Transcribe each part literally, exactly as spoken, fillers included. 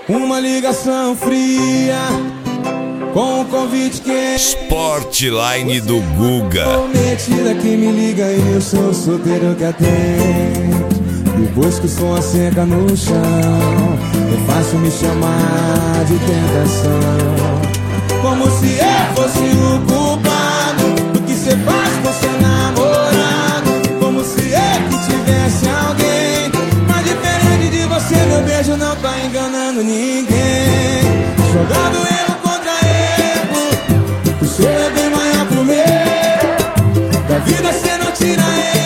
Uma ligação fria com um convite que é Sportline do Guga. prometida que me liga e eu sou solteiro que atende. Depois que o som seca no chão, é fácil me chamar de tentação. Como se eu fosse o culpado do que cê faz com seu namorado. Como se eu que tivesse alguém. Mas diferente de você, meu beijo não tá enganando ninguém. Jogando erro contra erro, o seu é bem maior pro meu. Da vida cê não tira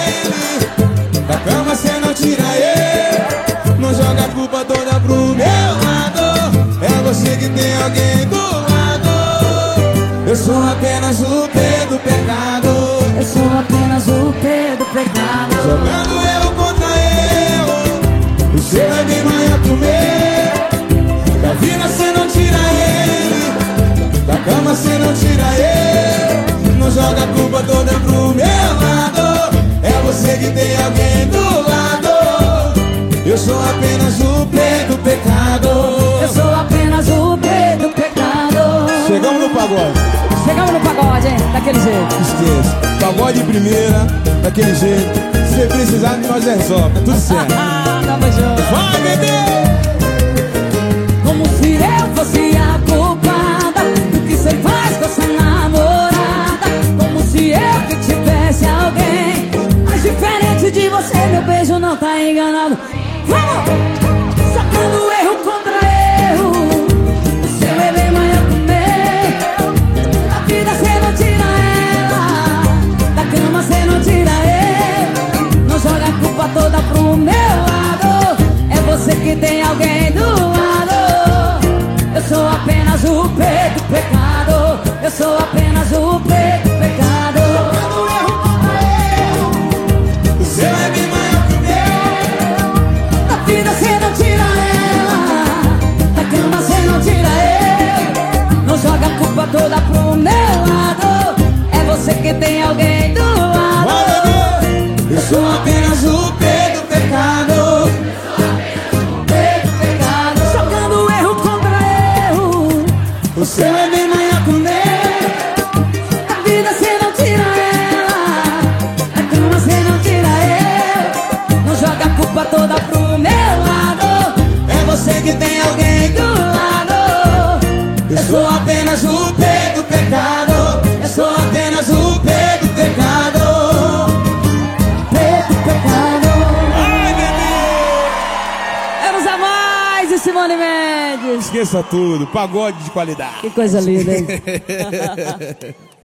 ele, da cama cê não tira ele. Não joga a culpa toda pro meu lado. É você que tem alguém do lado. Eu sou apenas o P do pecado. Eu sou apenas o P do pecado. Jogando erro contra erro, o seu é bem maior pro meu. Da vida cê não tira ele, da cama cê não tira ele. Não joga a culpa toda pro meu lado. É você que tem alguém do lado. Eu sou apenas o P do pecado. Eu sou apenas o P do pecado. Chegamos no pagode. Chegamos no pagode, hein? Daquele jeito. Esqueça. Pagode de primeira, daquele jeito. Se você precisar, nós resolve. Tudo certo. Ah, tamo junto. Vai, bebê! Como se eu fosse a culpada do que cê faz com essa namorada. Como se eu que tivesse alguém. Mas diferente de você, meu beijo não tá enganado. Vamos! Sacando erro contra erro, o seu é bem maior que o meu. Da vida cê não tira ela, da cama cê não tira ele. Não joga a culpa toda pro meu lado. É você que tem alguém do lado. Eu sou apenas o P do pecado. Eu sou apenas o P do pecado. Sacando erro contra erro, o seu é bem maior que o meu. Da vida cê não tira ela, da cama cê não tira ele. Não joga a culpa toda pro meu lado. É você que tem alguém do lado. Vai, bebê! Eu sou apenas o P do pecado. P do pecado. Jogando erro contra erro, O seu é bem maior que o meu. da vida cê não tira ela, da cama cê não tira ele. Não joga a culpa toda pro meu lado. É você que tem alguém do lado. Eu sou apenas o P do pecado. Eu sou apenas o P do pecado. P do pecado. Ai, bebê! Vamos a mais e Simone Mendes. Esqueça tudo, pagode de qualidade. Que coisa linda, hein?